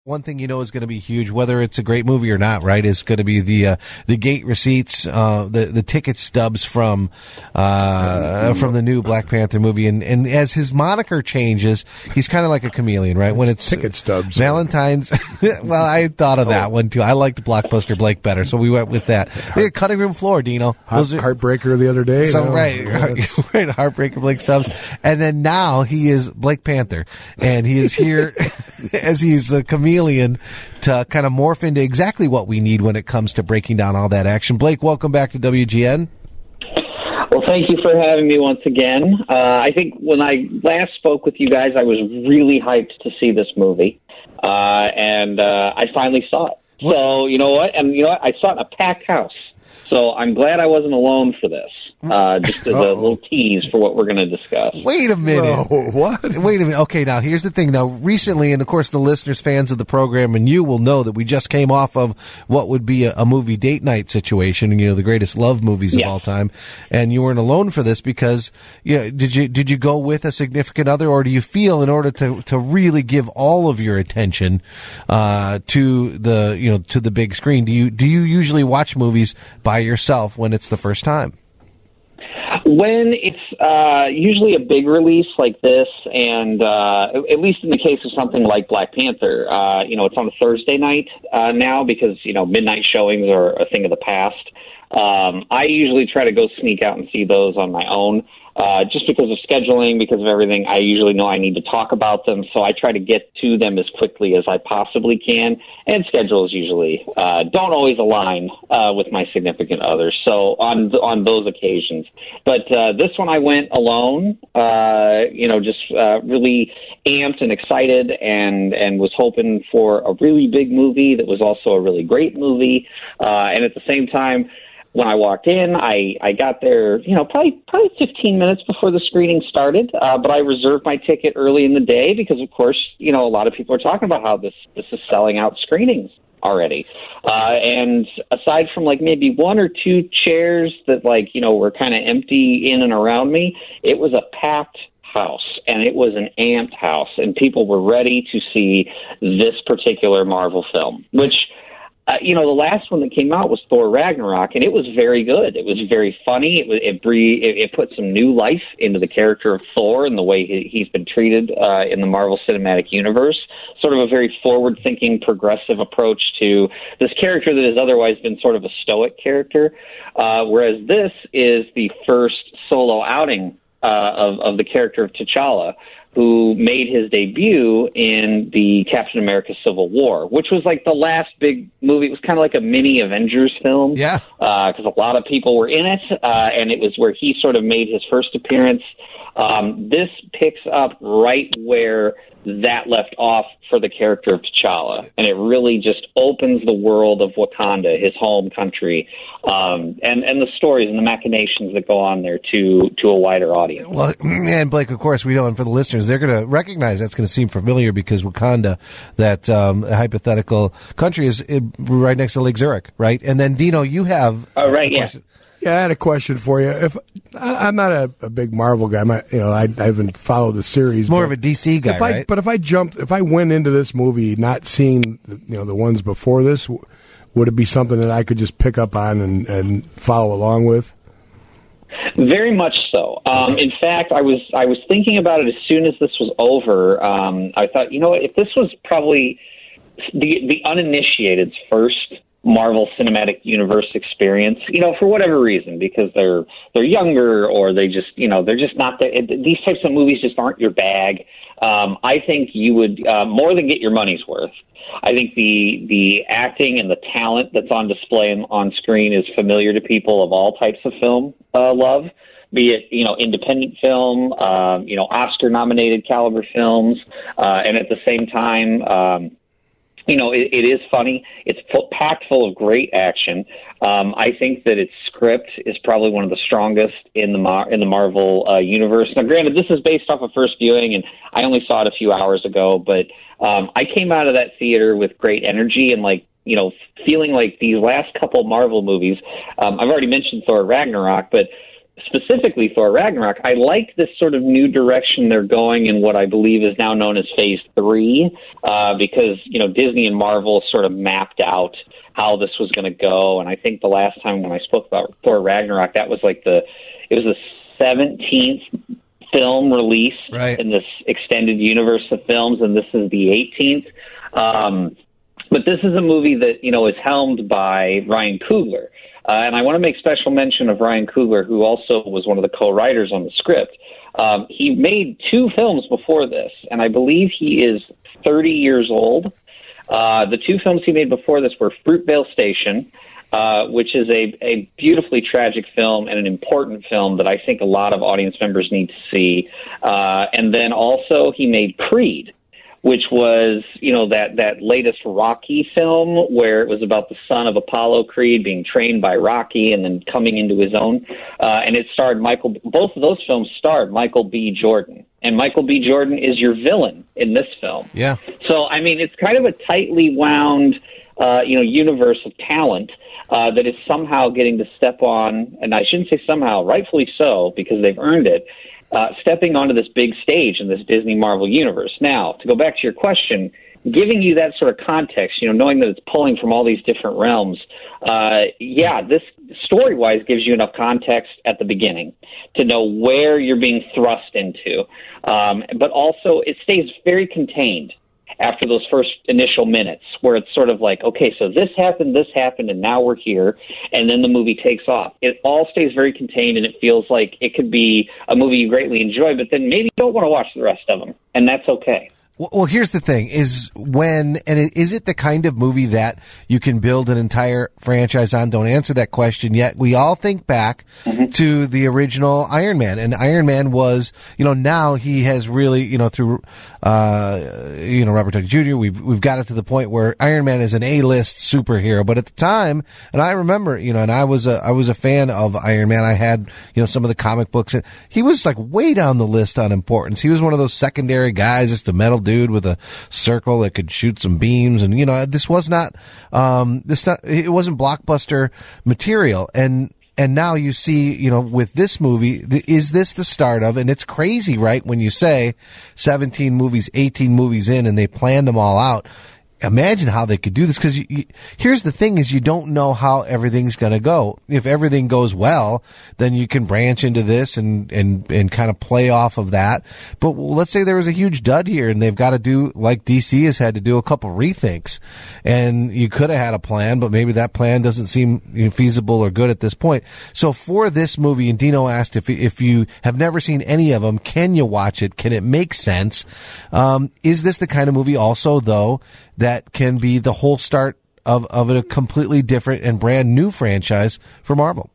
One thing you know is going to be huge, whether it's a great movie or not, right? Is going to be the gate receipts, the ticket stubs from the new Black Panther movie, and as his moniker changes, he's kind of like a chameleon, right? When it's ticket stubs, Valentine's. Well, I thought of that one too. I liked Blockbuster Blake better, so we went with that. Cutting room floor, Dino. Heartbreaker the other day. Right, Heartbreaker Blake Stubbs, and then now he is Blake Panther, and he is here as he's a chameleon to kind of morph into exactly what we need when it comes to breaking down all that action. Blake, welcome back to WGN. Well, thank you for having me once again. I think when I last spoke with you guys, I was really hyped to see this movie, and I finally saw it. What? So, you know what? And you know what? I saw it in a packed house. So I'm glad I wasn't alone for this. Just as a little tease for what we're going to discuss. Wait a minute. What? Wait a minute. Okay, now here's the thing. Now, recently, and of course the listeners, fans of the program, and you will know that we just came off of what would be a movie date night situation, you know, the greatest love movies of all time. And you weren't alone for this because, you know, did you go with a significant other, or do you feel in order to really give all of your attention to the big screen, do you usually watch movies by yourself when it's the first time? When it's usually a big release like this, and at least in the case of something like Black Panther, it's on a Thursday night now because, you know, midnight showings are a thing of the past. I usually try to go sneak out and see those on my own. Just because of scheduling, because of everything, I usually know I need to talk about them, so I try to get to them as quickly as I possibly can, and schedules usually don't always align with my significant others, so on those occasions. But this one I went alone, really amped and excited, and was hoping for a really big movie that was also a really great movie, and at the same time, when I walked in, I got there, you know, probably 15 minutes before the screening started, but I reserved my ticket early in the day because, of course, you know, a lot of people are talking about how this is selling out screenings already. And aside from, like, maybe one or two chairs that, like, you know, were kind of empty in and around me, it was a packed house, and it was an amped house, and people were ready to see this particular Marvel film, which... the last one that came out was Thor Ragnarok, and it was very good. It was very funny. It put some new life into the character of Thor and the way he's been treated in the Marvel Cinematic Universe. Sort of a very forward-thinking, progressive approach to this character that has otherwise been sort of a stoic character, whereas this is the first solo outing of the character of T'Challa, who made his debut in the Captain America Civil War, which was like the last big movie. It was kind of like a mini Avengers film. Yeah. Because a lot of people were in it, and it was where he sort of made his first appearance. This picks up right where that left off for the character of T'Challa, and it really just opens the world of Wakanda, his home country, and the stories and the machinations that go on there to a wider audience. Well, and Blake, of course, we know, and for the listeners, they're going to recognize that's going to seem familiar because Wakanda, that hypothetical country, is right next to Lake Zurich, right? And then, Dino, you have... right, yeah. Yeah, I had a question for you. If I'm not a big Marvel guy, I haven't followed the series. More of a DC guy, right? But if I went into this movie not seeing the ones before this, would it be something that I could just pick up on and follow along with? Very much so. In fact, I was thinking about it as soon as this was over. I thought, you know what, if this was probably the uninitiated's first Marvel Cinematic Universe experience, for whatever reason, because they're younger or they're just not there. These types of movies just aren't your bag. I think you would more than get your money's worth. I think the acting and the talent that's on display on screen is familiar to people of all types of film love, be it, independent film, Oscar-nominated caliber films, and at the same time, it is funny. It's packed full of great action. I think that its script is probably one of the strongest in the Marvel universe. Now, granted, this is based off of first viewing, and I only saw it a few hours ago, but I came out of that theater with great energy and, feeling like these last couple Marvel movies, I've already mentioned Thor Ragnarok, but specifically Thor Ragnarok, I like this sort of new direction they're going in what I believe is now known as Phase 3, because, Disney and Marvel sort of mapped out how this was going to go. And I think the last time when I spoke about Thor Ragnarok, that was like it was the 17th film release in this extended universe of films, and this is the 18th. But this is a movie that, is helmed by Ryan Coogler. And I want to make special mention of Ryan Coogler, who also was one of the co-writers on the script. He made 2 films before this, and I believe he is 30 years old. The 2 films he made before this were Fruitvale Station, which is a beautifully tragic film and an important film that I think a lot of audience members need to see. And then also he made Creed, which was, that latest Rocky film where it was about the son of Apollo Creed being trained by Rocky and then coming into his own. And it starred both of those films starred Michael B. Jordan. And Michael B. Jordan is your villain in this film. Yeah. So, it's kind of a tightly wound, universe of talent that is somehow getting to step on, and I shouldn't say somehow, rightfully so, because they've earned it, stepping onto this big stage in this Disney Marvel universe. Now, to go back to your question, giving you that sort of context, knowing that it's pulling from all these different realms, this story-wise gives you enough context at the beginning to know where you're being thrust into. But also, it stays very contained after those first initial minutes, where it's sort of like, okay, so this happened, and now we're here, and then the movie takes off. It all stays very contained, and it feels like it could be a movie you greatly enjoy, but then maybe you don't want to watch the rest of them, and that's okay. Well, here's the thing: is it the kind of movie that you can build an entire franchise on? Don't answer that question yet. We all think back to the original Iron Man, and Iron Man was, now he has really, through, Robert Downey Jr. We've got it to the point where Iron Man is an A-list superhero. But at the time, and I remember, and I was a fan of Iron Man. I had, some of the comic books, and he was like way down the list on importance. He was one of those secondary guys, just a metal dude with a circle that could shoot some beams, and this was not it wasn't blockbuster material, and now you see, with this movie, is this the start of, and it's crazy, right, when you say 17 movies, 18 movies in, and they planned them all out. Imagine how they could do this, because here's the thing: is you don't know how everything's going to go. If everything goes well, then you can branch into this and kind of play off of that. But let's say there was a huge dud here, and they've got to do, like DC has had to do, a couple rethinks. And you could have had a plan, but maybe that plan doesn't seem feasible or good at this point. So for this movie, and Dino asked if you have never seen any of them, can you watch it? Can it make sense? Is this the kind of movie also, though, that can be the whole start of a completely different and brand new franchise for Marvel?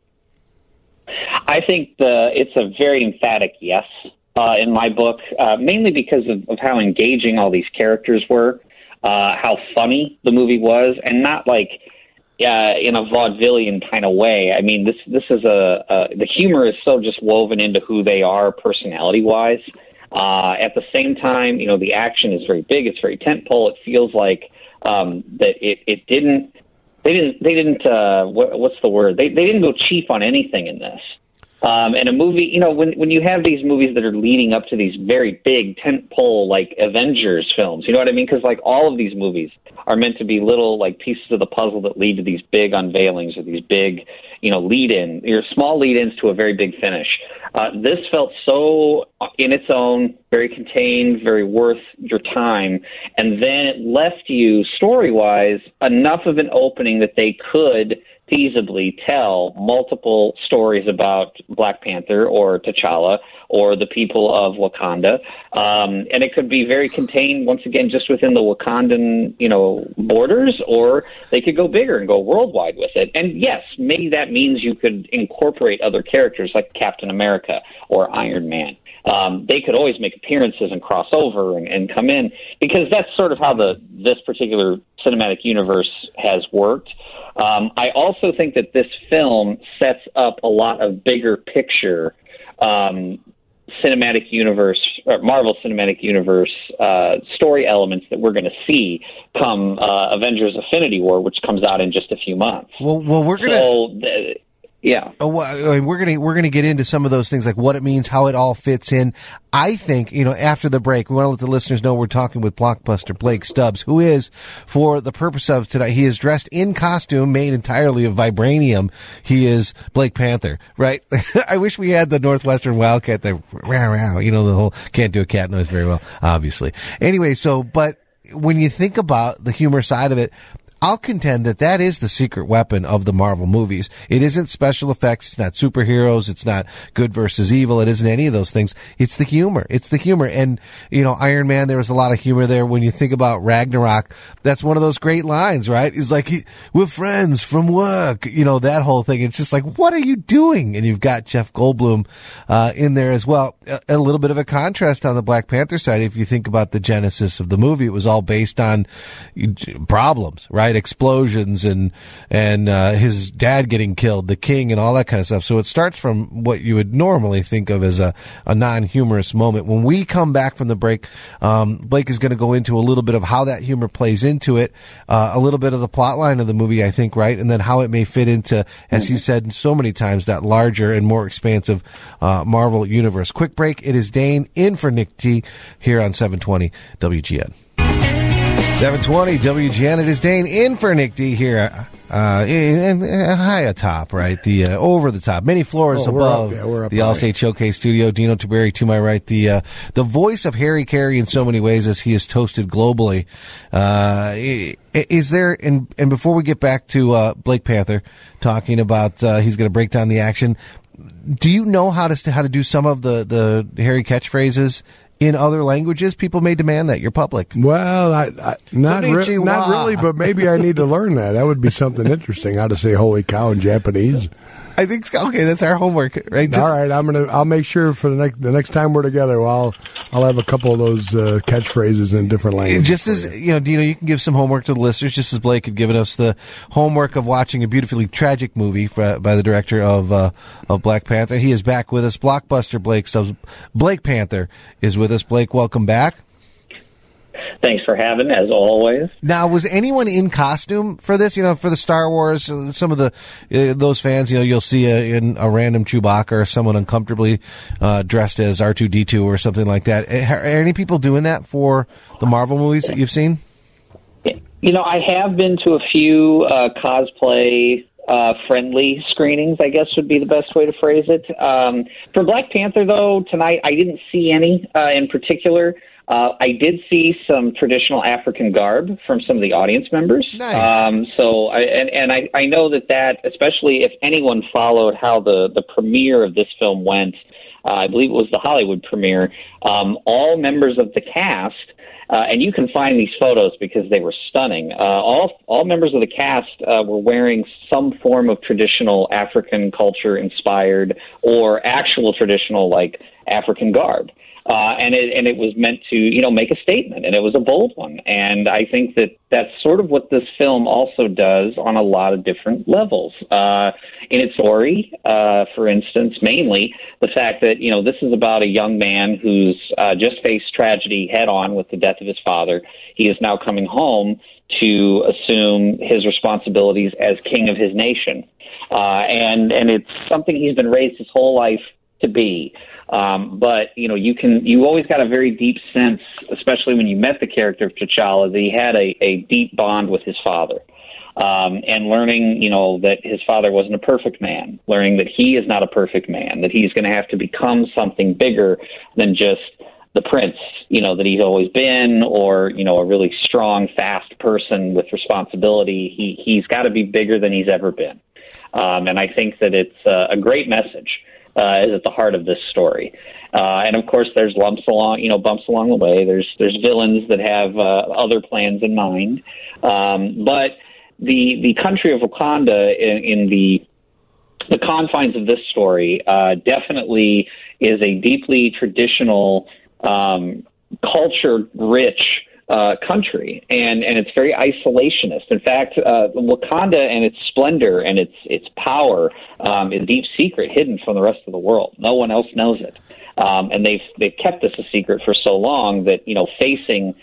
I think it's a very emphatic yes in my book, mainly because of how engaging all these characters were, how funny the movie was, and not like in a vaudevillian kind of way. I mean, this is the humor is so just woven into who they are personality-wise. At the same time, the action is very big. It's very tentpole. It feels like that it didn't. They didn't. What's the word? They didn't go cheap on anything in this. And a movie, when you have these movies that are leading up to these very big tentpole like Avengers films, you know what I mean? Because like all of these movies are meant to be little like pieces of the puzzle that lead to these big unveilings or these big, lead-in, small lead-ins to a very big finish. This felt so in its own, very contained, very worth your time, and then it left you story-wise enough of an opening that they could feasibly tell multiple stories about Black Panther or T'Challa or the people of Wakanda. And it could be very contained, once again, just within the Wakandan, borders, or they could go bigger and go worldwide with it. And yes, maybe that means you could incorporate other characters like Captain America or Iron Man. They could always make appearances and cross over and come in, because that's sort of how this particular cinematic universe has worked. I also think that this film sets up a lot of bigger picture cinematic universe, or Marvel Cinematic Universe story elements that we're going to see come Avengers: Infinity War, which comes out in just a few months. Well, we're going to. Yeah. We're gonna get into some of those things, like what it means, how it all fits in. I think, after the break, we want to let the listeners know we're talking with blockbuster Blake Stubbs, who is, for the purpose of tonight, he is dressed in costume made entirely of vibranium. He is Blake Panther, right? I wish we had the Northwestern Wildcat, the whole, can't do a cat noise very well, obviously. Anyway, but when you think about the humor side of it, I'll contend that is the secret weapon of the Marvel movies. It isn't special effects. It's not superheroes. It's not good versus evil. It isn't any of those things. It's the humor. And, Iron Man, there was a lot of humor there. When you think about Ragnarok, that's one of those great lines, right? He's like, we're friends from work. That whole thing. It's just like, what are you doing? And you've got Jeff Goldblum in there as well. A little bit of a contrast on the Black Panther side. If you think about the genesis of the movie, it was all based on problems, right? Explosions and his dad getting killed, the king, and all that kind of stuff. So it starts from what you would normally think of as a non-humorous moment. When we come back from the break, Blake is going to go into a little bit of how that humor plays into it, a little bit of the plot line of the movie, I think, right? And then how it may fit into, as he said so many times, that larger and more expansive Marvel universe. Quick break. It is Dane in for Nick G here on 720 WGN. 720 WGN. It is Dane in for Nick D here, high atop, right? The over the top, many floors above the Allstate Showcase studio. Dino Tiberi to my right, the voice of Harry Carey in so many ways as he is toasted globally. Is there, and before we get back to Blake Panther talking about he's going to break down the action, do you know how to do some of the Harry catchphrases in other languages? People may demand that. You're public. Well, not really, but maybe I need to learn that. That would be something interesting, how to say "holy cow" in Japanese. I think okay. That's our homework, right? All right, I'll make sure for the next time we're together, I'll have a couple of those catchphrases in different languages. Just as Dino, you can give some homework to the listeners, just as Blake had given us the homework of watching a beautifully tragic movie by the director of Black Panther. He is back with us. Blockbuster Blake Panther is with us. Blake, welcome back. Thanks for having, as always. Now, was anyone in costume for this? For the Star Wars, some of those fans, you'll see a random Chewbacca or someone uncomfortably dressed as R2-D2 or something like that. Are any people doing that for the Marvel movies that you've seen? I have been to a few cosplay friendly screenings, I guess would be the best way to phrase it. For Black Panther, though, tonight I didn't see any in particular. I did see some traditional African garb from some of the audience members. Nice. I know that, especially if anyone followed how the premiere of this film went, I believe it was the Hollywood premiere, all members of the cast, and you can find these photos because they were stunning. All members of the cast were wearing some form of traditional African culture inspired or actual traditional like African garb. And it was meant to, make a statement, and it was a bold one. And I think that's sort of what this film also does on a lot of different levels. In its story, for instance, mainly the fact that, this is about a young man who's just faced tragedy head on with the death of his father. He is now coming home to assume his responsibilities as king of his nation. And it's something he's been raised his whole life to be. But you always got a very deep sense, especially when you met the character of T'Challa, that he had a deep bond with his father. And learning, that his father wasn't a perfect man, learning that he is not a perfect man, that he's going to have to become something bigger than just the prince, that he's always been, or, a really strong, fast person with responsibility. He's got to be bigger than he's ever been. And I think that it's a great message. Is at the heart of this story, and of course, there's bumps along the way. There's villains that have other plans in mind, but the country of Wakanda in the confines of this story definitely is a deeply traditional, culture-rich country, and it's very isolationist. In fact, Wakanda and its splendor and its power is deep secret, hidden from the rest of the world. No one else knows it, and they've kept this a secret for so long that facing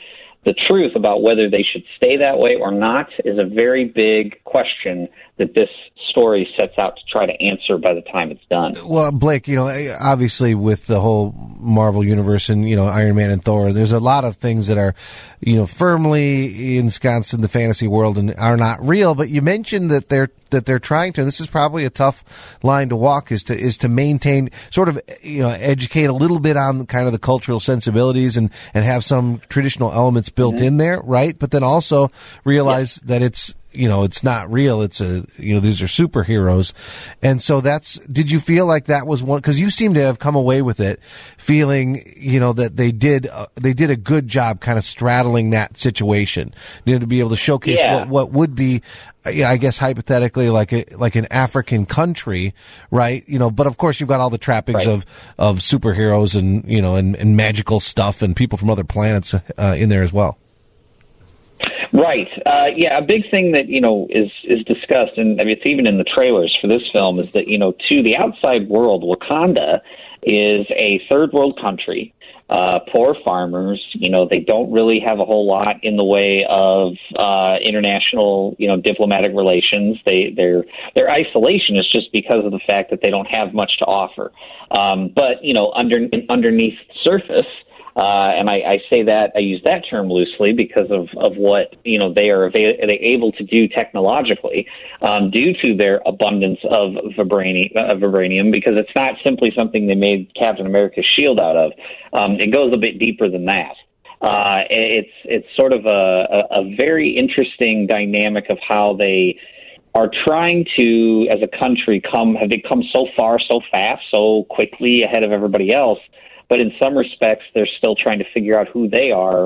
the truth about whether they should stay that way or not is a very big question that this story sets out to try to answer by the time it's done. Well, Blake, obviously with the whole Marvel universe and, Iron Man and Thor, there's a lot of things that are, firmly ensconced in the fantasy world and are not real. But you mentioned that they're trying to, and this is probably a tough line to walk, is to maintain, sort of, educate a little bit on kind of the cultural sensibilities and have some traditional elements built in there, right? But then also realize that it's not real. It's these are superheroes. And so did you feel like that was one, cause you seem to have come away with it feeling, that they did a good job kind of straddling that situation, to be able to showcase what would be, I guess hypothetically like an African country, right? But of course you've got all the trappings of superheroes and, and magical stuff and people from other planets, in there as well. Right. A big thing that, is discussed, and I mean, it's even in the trailers for this film, is that, to the outside world, Wakanda is a third world country, poor farmers, they don't really have a whole lot in the way of, international, diplomatic relations. Their isolation is just because of the fact that they don't have much to offer. But, underneath the surface, and I say that, I use that term loosely because of what, they are able to do technologically, due to their abundance of vibranium, because it's not simply something they made Captain America's shield out of. It goes a bit deeper than that. It's sort of a very interesting dynamic of how they are trying to, as a country, have they come so far, so fast, so quickly ahead of everybody else. But in some respects, they're still trying to figure out who they are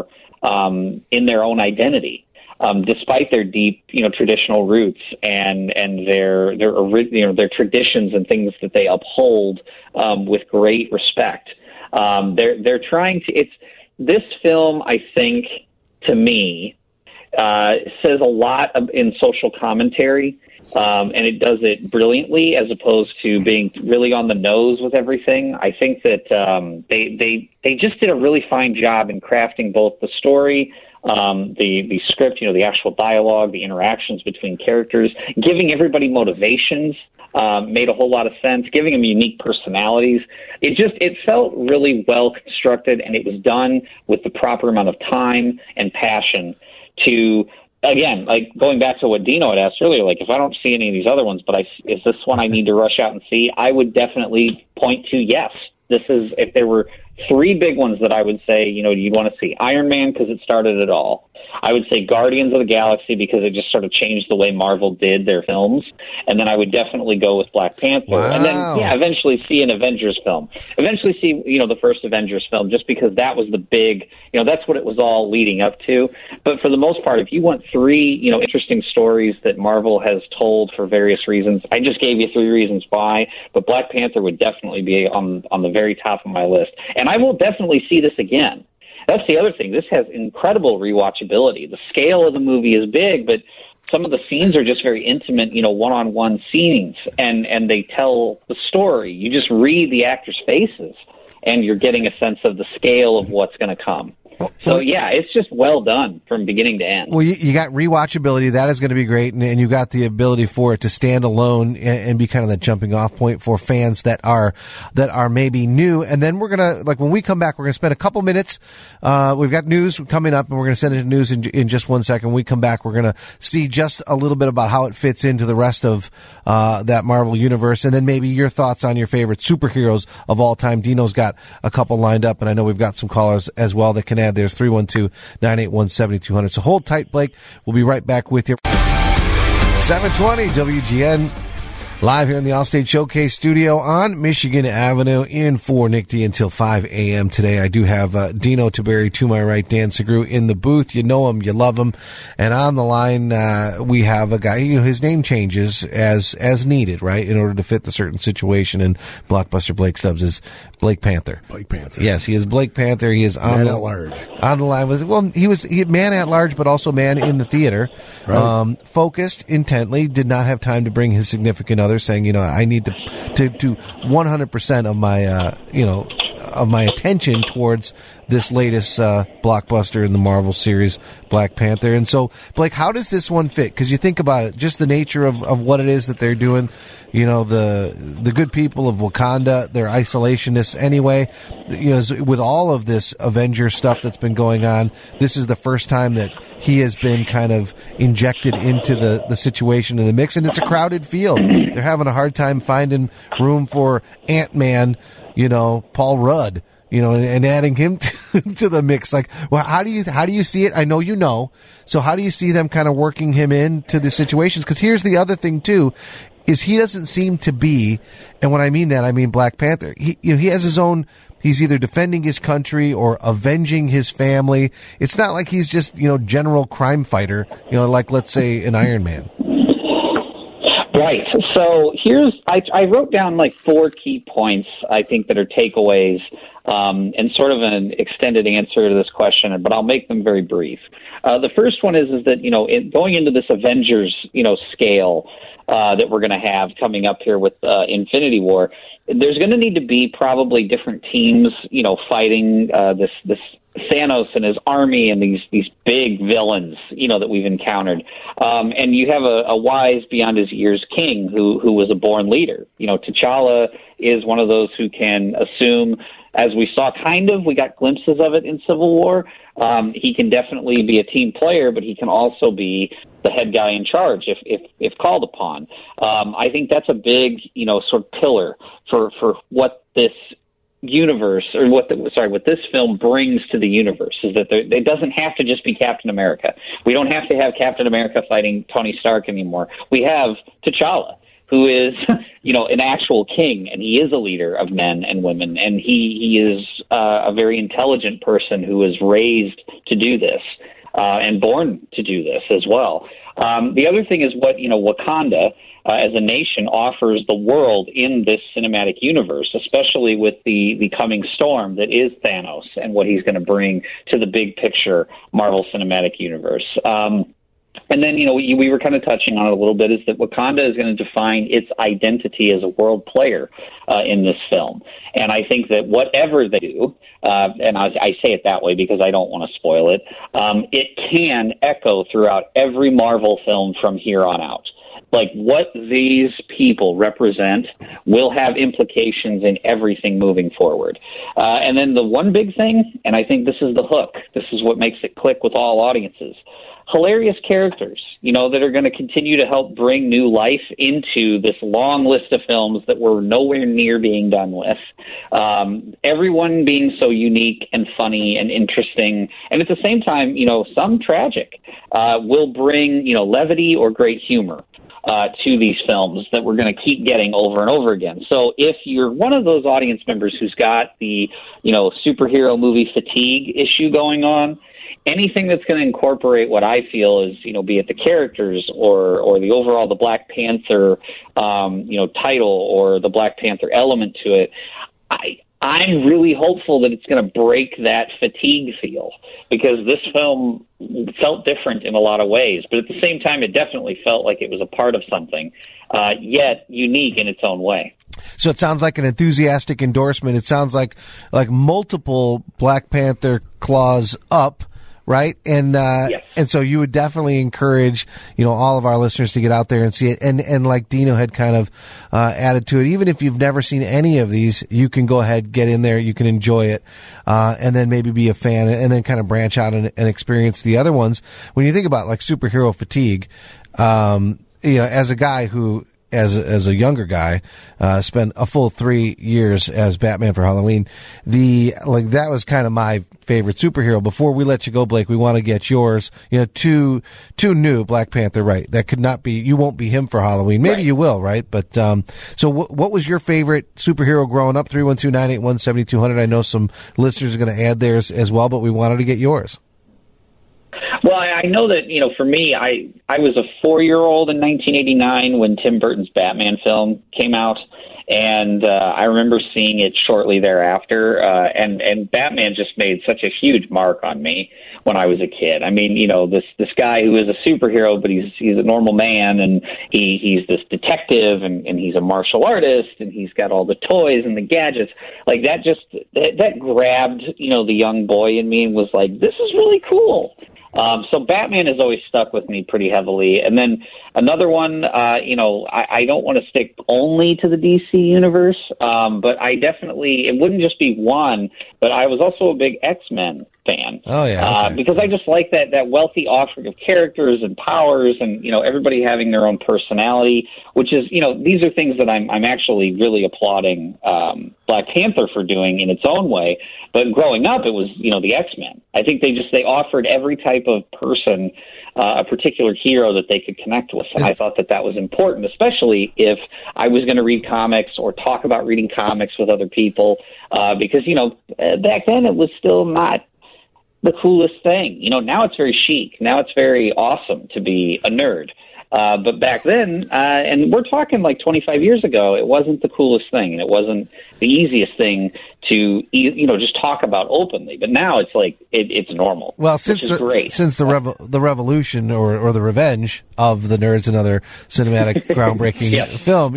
in their own identity, despite their deep, traditional roots and their traditions and things that they uphold with great respect. They're trying to. This film, I think, to me, says a lot in social commentary. And it does it brilliantly as opposed to being really on the nose with everything. I think that they just did a really fine job in crafting both the story, the script, the actual dialogue, the interactions between characters, giving everybody motivations, made a whole lot of sense, giving them unique personalities. It felt really well constructed, and it was done with the proper amount of time and passion to, again, like going back to what Dino had asked earlier, like if I don't see any of these other ones, but is this one I need to rush out and see? I would definitely point to yes. This is, if there were three big ones that I would say, you'd want to see. Iron Man, because it started it all. I would say Guardians of the Galaxy, because it just sort of changed the way Marvel did their films. And then I would definitely go with Black Panther. Wow. And then, eventually see an Avengers film. Eventually see, the first Avengers film, just because that was the big, that's what it was all leading up to. But for the most part, if you want three, interesting stories that Marvel has told for various reasons, I just gave you three reasons why, but Black Panther would definitely be on the very top of my list. And I will definitely see this again. That's the other thing. This has incredible rewatchability. The scale of the movie is big, but some of the scenes are just very intimate, one-on-one scenes, and they tell the story. You just read the actors' faces, and you're getting a sense of the scale of what's going to come. So, it's just well done from beginning to end. Well, you got rewatchability. That is going to be great. And you got the ability for it to stand alone and be kind of that jumping off point for fans that are maybe new. And then we're going to, when we come back, we're going to spend a couple minutes. We've got news coming up, and we're going to send it to news in just 1 second. When we come back, we're going to see just a little bit about how it fits into the rest of that Marvel universe. And then maybe your thoughts on your favorite superheroes of all time. Dino's got a couple lined up, and I know we've got some callers as well that can add. There's 312-981-7200. So hold tight, Blake. We'll be right back with you. 720 WGN. Live here in the Allstate Showcase studio on Michigan Avenue in for Nick D until 5 a.m. today. I do have Dino Tiberi to my right, Dan Segru in the booth. You know him, you love him. And on the line, we have a guy, his name changes as needed, right, in order to fit the certain situation. And Blockbuster Blake Stubbs is Blake Panther. Blake Panther. Yes, he is Blake Panther. He is on man at large. On the line. He was man at large, but also man in the theater. Right. Focused intently, did not have time to bring his significant other, saying, I need to 100% of my, of my attention towards this latest blockbuster in the Marvel series, Black Panther. And so, Blake, how does this one fit? Because you think about it, just the nature of what it is that they're doing. You know, the good people of Wakanda, they're isolationists anyway. You know, with all of this Avengers stuff that's been going on, this is the first time that he has been kind of injected into the situation in the mix, and it's a crowded field. They're having a hard time finding room for Ant-Man, you know, Paul Rudd, you know, and adding him to the mix. Like, well, how do you see it? I know you know. So how do you see them kind of working him into the situations? Because here's the other thing too, is he doesn't seem to be, and when I mean that, I mean Black Panther. He has his own. He's either defending his country or avenging his family. It's not like he's just, you know, general crime fighter, you know, like, let's say, an Iron Man. Right. So I wrote down like 4 key points I think that are takeaways, and sort of an extended answer to this question, but I'll make them very brief. The first one is that, you know, going into this Avengers, you know, scale that we're going to have coming up here with Infinity War, there's going to need to be probably different teams, you know, fighting this Thanos and his army and these big villains, you know, that we've encountered. And you have a wise beyond his years king who was a born leader. You know, T'Challa is one of those who can assume, as we saw we got glimpses of it in Civil War. He can definitely be a team player, but he can also be the head guy in charge if called upon. I think that's a big, you know, sort of pillar for what this universe, or what this film brings to the universe, is that it doesn't have to just be Captain America. We don't have to have Captain America fighting Tony Stark anymore. We have T'Challa, who is, you know, an actual king, and he is a leader of men and women, and he is a very intelligent person who was raised to do this, and born to do this as well. The other thing is what, you know, Wakanda as a nation offers the world in this cinematic universe, especially with the coming storm that is Thanos and what he's going to bring to the big picture Marvel Cinematic Universe. And then, you know, we were kind of touching on it a little bit, is that Wakanda is going to define its identity as a world player in this film. And I think that whatever they do, and I say it that way because I don't want to spoil it, it can echo throughout every Marvel film from here on out. Like, what these people represent will have implications in everything moving forward. And then the one big thing, and I think this is the hook, this is what makes it click with all audiences, hilarious characters, you know, that are going to continue to help bring new life into this long list of films that we're nowhere near being done with. Everyone being so unique and funny and interesting, and at the same time, you know, some tragic, will bring, you know, levity or great humor to these films that we're going to keep getting over and over again. So if you're one of those audience members who's got the, you know, superhero movie fatigue issue going on, anything that's going to incorporate what I feel is, you know, be it the characters or the overall, the Black Panther, you know, title or the Black Panther element to it, I'm really hopeful that it's going to break that fatigue feel, because this film felt different in a lot of ways, but at the same time, it definitely felt like it was a part of something, yet unique in its own way. So it sounds like an enthusiastic endorsement. It sounds like multiple Black Panther claws up, right? And yes. And so you would definitely encourage, you know, all of our listeners to get out there and see it. And like Dino had kind of added to it, even if you've never seen any of these, you can go ahead, get in there, you can enjoy it, and then maybe be a fan, and then kind of branch out and experience the other ones. When you think about like superhero fatigue, you know, as a guy who, as a younger guy, spent a full 3 years as Batman for Halloween. That was kind of my favorite superhero. Before we let you go, Blake, we want to get yours. You know, two new Black Panther, right? That could not be, you won't be him for Halloween. Maybe you will, right? But, so what was your favorite superhero growing up? 312-981-7200. I know some listeners are going to add theirs as well, but we wanted to get yours. Well, I know that, you know, for me, I was a 4-year-old in 1989 when Tim Burton's Batman film came out, and I remember seeing it shortly thereafter, and Batman just made such a huge mark on me. when I was a kid. I mean, this guy who is a superhero, but he's a normal man, and he's this detective, and he's a martial artist, and he's got all the toys and the gadgets. Like that grabbed, the young boy in me and was like, this is really cool. So Batman has always stuck with me pretty heavily. And then another one, I don't want to stick only to the DC universe, but it wouldn't just be one, but I was also a big X-Men fan. Oh, yeah. Okay. Because I just like that wealthy offering of characters and powers and, everybody having their own personality, which is, these are things that I'm actually really applauding Black Panther for doing in its own way. But growing up, it was, the X-Men. I think they offered every type of person a particular hero that they could connect with. And I thought that was important, especially if I was going to read comics or talk about reading comics with other people, because, back then it was still not the coolest thing. Now it's very chic. Now it's very awesome to be a nerd. But back then, and we're talking like 25 years ago, it wasn't the coolest thing, and it wasn't the easiest thing to, just talk about openly. But now it's like it's normal. Well, since the revolution or the revenge of the nerds, another cinematic groundbreaking film,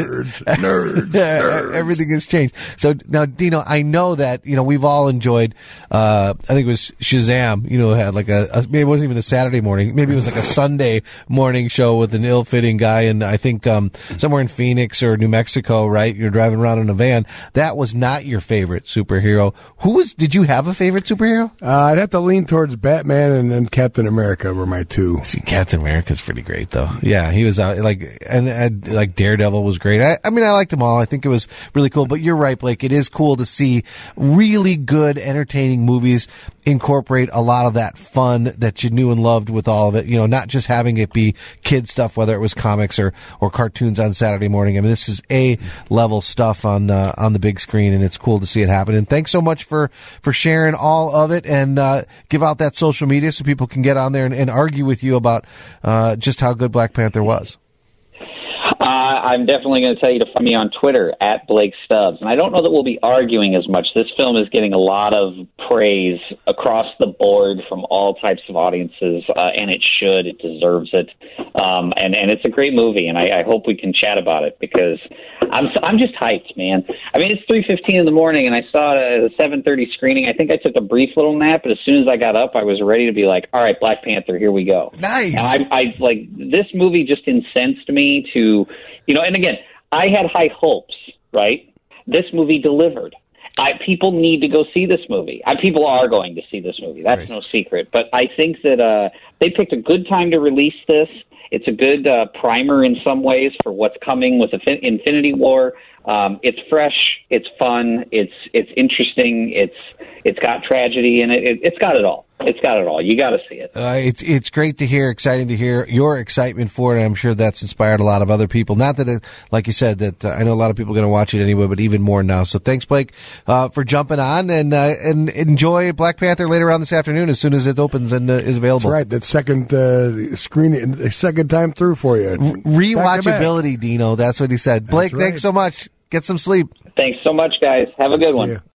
nerds. Everything has changed. So now, Dino, I know that we've all enjoyed. I think it was Shazam. Had like maybe it wasn't even a Saturday morning. Maybe it was like a Sunday morning show with an ill-fitting guy, and I think somewhere in Phoenix or New Mexico, right? You're driving around in a van. That was not your favorite superhero. Did you have a favorite superhero? I'd have to lean towards Batman, and then Captain America were my two. See, Captain America's pretty great, though. Yeah, he was like Daredevil was great. I mean, I liked them all. I think it was really cool. But you're right, Blake. It is cool to see really good, entertaining movies incorporate a lot of that fun that you knew and loved with all of it. Not just having it be kid stuff, whether it was comics or cartoons on Saturday morning. I mean, this is A-level stuff on the big screen, and it's cool to see it happen. And thanks so much for sharing all of it, and give out that social media so people can get on there and argue with you about just how good Black Panther was. I'm definitely going to tell you to find me on Twitter at Blake Stubbs. And I don't know that we'll be arguing as much. This film is getting a lot of praise across the board from all types of audiences, and it should. It deserves it. And it's a great movie, and I hope we can chat about it because I'm just hyped, man. I mean, it's 3:15 in the morning, and I saw it at a 7:30 screening. I think I took a brief little nap, but as soon as I got up, I was ready to be like, all right, Black Panther, here we go. Nice. And I like, this movie just incensed me to, and again, I had high hopes, right? This movie delivered. People need to go see this movie. People are going to see this movie. That's no secret. But I think that they picked a good time to release this. It's a good primer in some ways for what's coming with Infinity War. It's fresh. It's fun. It's interesting. It's got tragedy in it. It's got it all. It's got it all. You got to see it. It's great to hear, exciting to hear your excitement for it. I'm sure that's inspired a lot of other people. Not that, like you said, that I know a lot of people are going to watch it anyway, but even more now. So thanks, Blake, for jumping on and enjoy Black Panther later on this afternoon as soon as it opens and is available. That's right. That second screening, second time through for you. Rewatchability, Dino. That's what he said. Blake, thanks so much. Get some sleep. Thanks so much, guys. Have a good one.